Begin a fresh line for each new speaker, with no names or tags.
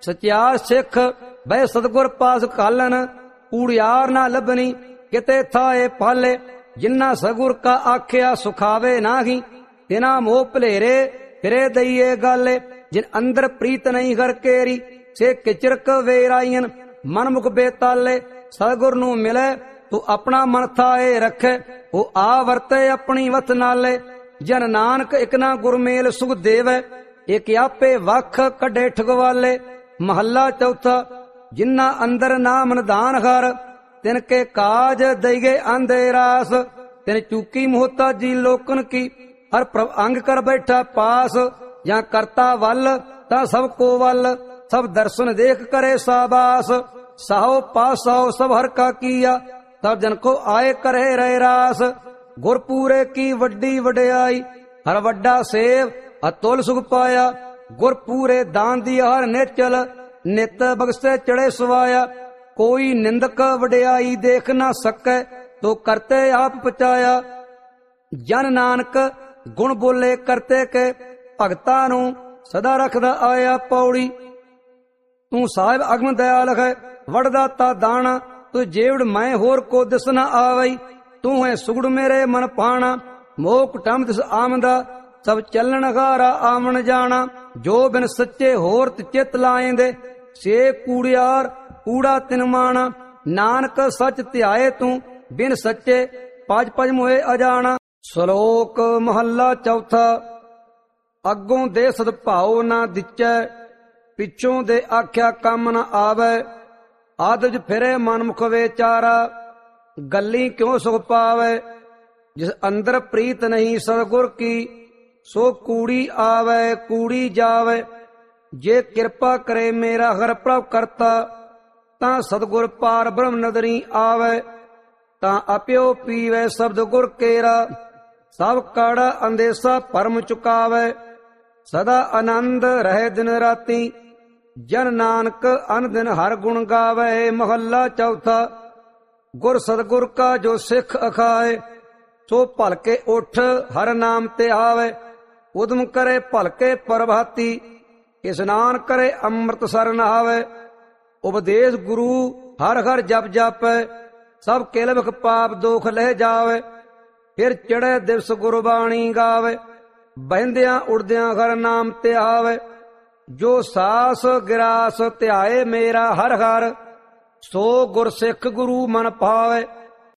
ਸਚਿਆ ਸਿੱਖ ਬੈ ਸਤਿਗੁਰ ਪਾਸ ਕਾਲਨ, ਕੂੜਿਆਰ ਨਾ ਲੱਭਣੀ ਕਿਤੇ ਥਾਏ ਪਾਲੇ। ਜਿਨ੍ਹਾਂ ਸਤਿਗੁਰ ਕਾ ਆਖਿਆ ਸੁਖਾਵੇ ਨਾਹੀ, ਤਿਨਾ ਮੋਹ ਭਲੇਰੇ ਫਿਰੇ ਦਈਏ ਗਾਲੇ। ਜਿਨ ਅੰਦਰ ਪ੍ਰੀਤ ਨਹੀਂ ਘਰ ਕੇਰੀ, ਸੇ ਕਿਚਰਕ ਵੇਰਾਈਨ ਮਨ ਮੁਖ ਬੇਤਾਲੇ। ਸਤਿਗੁਰ ਨੂੰ ਮਿਲੇ ਤੂੰ ਆਪਣਾ ਮਨ ਥਾਏ ਰੱਖੇ, ਉਹ ਆ ਵਰਤੇ ਆਪਣੀ ਵਤ ਨਾਲੇ। ਜਨ ਨਾਨਕ ਇਕ ਨਾ ਗੁਰਮੇਲ ਸੁਖ ਦੇਵੈ, ਇਕ ਆਪੇ ਵਖ ਕੱਢੇ ਠਗਵਾਲੇ। ਮਹੱਲਾ ਚੌਥਾ। ਜਿਨ੍ਹਾਂ ਅੰਦਰ ਨਾਮ ਨਿਧਾਨ ਹਰ, ਤਿਨ ਕੇ ਕਾਜ ਦਈਗੇ ਆਂਦੇ ਰਾਸ। ਤਿਨ ਚੂਕੀ ਮੋਹਤਾਜੀ ਲੋਕਨ ਕੀ, ਹਰ ਪ੍ਰਭ ਅੰਗ ਕਰ ਬੈਠਾ ਪਾਸ। ਜਾਂ ਕਰਤਾ ਵੱਲ ਤਾਂ ਸਭ ਕੋ ਵੱਲ, ਸਭ ਦਰਸ਼ਨ ਦੇਖ ਕਰੇ ਸਾਬਾਸ। ਸਾਹੋ ਪਾਸਾਓ ਸਭ ਹਰ ਕਾ ਕੀਆ, ਸਭ ਜਨ ਕੋ ਆਏ ਕਰੇ ਰਹੇ ਰਾਸ। ਗੁਰਪੂਰੇ ਕੀ ਵੱਡੀ ਵਡਿਆਈ, ਹਰ ਵੱਡਾ ਸੇਵ ਅਤੁਲ ਸੁਖ ਪਾਇਆ। ਗੁਰਪੂਰੇ ਦਾਨ ਦੀ ਹਰ ਨਿਚਲ, ਨਿਤ ਬਖਸ਼ੇ ਚੜੇ ਸਵਾਇਆ। ਕੋਈ ਨਿੰਦਕ ਵਡਿਆਈ ਦੇਖ ਨਾ ਸਕੈ, ਤੋ ਕਰਤੇ ਆਪ ਪਚਾਇਆ। ਜਨ ਨਾਨਕ ਗੁਣ ਬੋਲੇ ਕਰਤੇ ਕੇ, ਭਗਤਾਂ ਨੂੰ ਸਦਾ ਰੱਖਦਾ ਆਇਆ ਪੌੜੀ। ਤੂੰ ਸਾਹਿਬ ਅਗਮ ਦਇਆਲ ਹੈ, ਵੜਦਾ ਤਾ ਦਾਣਾ। ਤੂੰ ਜੇਵੜ ਮੈਂ ਹੋਰ ਕੋ ਦਿਸ ਨਾ ਆਵਈ। ਤੂੰ ਹੈ ਸੁਗੜ ਮੇਰੇ ਮਨ ਪਾਣਾ, ਮੋਹ ਕੁਟਮ ਦਿਸ ਆਮਦਾ। ਸਭ ਚੱਲਣ ਹਾਰਾ ਆਵਣ ਜਾਣਾ, ਜੋ ਬਿਨ ਸੱਚੇ ਹੋਰ ਚਿਤ ਲਾਏਂਦੇ। ਸੇ ਕੂੜਿਆਰ ਕੂੜਾ ਤਿਨ ਮਾਣਾ, ਨਾਨਕ ਸੱਚ ਧਿਆਏ ਤੂੰ ਬਿਨ ਸੱਚੇ। ਪਜ ਪਜ ਮੋਏ ਅਜਾਣਾ। ਸ਼ਲੋਕ ਮਹੱਲਾ ਚੌਥਾ। ਅੱਗੋਂ ਦੇ ਸਦਭਾਉ ਨਾ ਦਿਚੈ, ਪਿੱਛੋਂ ਦੇ ਆਖਿਆ ਕੰਮ ਨ ਆਵੈ। ਆਦਜ ਫਿਰੇ ਮਨ ਮੁਖ ਵਿਚਾਰਾ, ਗੱਲੀ ਕਿਉ ਸੁਖ ਪਾਵੈ। ਜਿਸ ਅੰਦਰ ਪ੍ਰੀਤ ਨਹੀਂ ਸਤਿਗੁਰ ਕੀ, ਸੋ ਕੂੜੀ ਆਵੈ ਕੂੜੀ ਜਾਵੈ। ਜੇ ਕਿਰਪਾ ਕਰੇ ਮੇਰਾ ਹਰ ਪ੍ਰਭ ਕਰਤਾ, ਤਾਂ ਸਤਿਗੁਰ ਪਾਰ ਬ੍ਰਹਮ ਨਦਰੀ ਆਵੈ। ਤਾਂ ਆਪਿਓ ਪੀਵੈ ਸ਼ਬਦ ਗੁਰ ਕੇਰਾ, ਸਭ ਕਾੜਾ ਅੰਦੇਸਾ ਪਰਮ ਚੁਕਾਵੈ। ਸਦਾ ਆਨੰਦ ਰਹੇ ਦਿਨ ਰਾਤੀ, ਜਨ ਨਾਨਕ ਅਨ ਦਿਨ ਹਰ ਗੁਣ ਗਾਵੈ। ਮਹੱਲਾ ਚੌਥਾ। ਗੁਰ ਸਤਿਗੁਰ ਕਾ ਜੋ ਸਿੱਖ ਅਖਾਏ, ਸੋ ਭਲਕੇ ਉਠ ਹਰ ਨਾਮ ਤੇ ਆਵੈ। ਉਦਮ ਕਰੇ ਭਲਕੇ ਪ੍ਰਭਾਤੀ, ਇਸਨਾਨ ਕਰੇ ਅੰਮ੍ਰਿਤ ਸਰ ਨਹਾਵੈ। ਉਪਦੇਸ਼ ਗੁਰੂ ਹਰ ਹਰ ਜਪ ਜਾਪੈ, ਸਭ ਕਿਲਬਖ ਪਾਪ ਦੋਖ ਲਹਿ ਜਾਵੈ। ਫਿਰ ਚੜ੍ਹੇ ਦਿਵਸ ਗੁਰਬਾਣੀ ਗਾਵੈ, ਬਹਿੰਦਿਆਂ ਉੜਦਿਆਂ ਹਰ ਨਾਮ ਤੇ ਆਵੈ। ਜੋ ਸਾਸ ਗਿਰਾਸ ਧਿਆਏ ਮੇਰਾ ਹਰ ਹਰ, ਸੋ ਗੁਰ ਸਿੱਖ ਗੁਰੂ ਮਨ ਪਾਵੈ।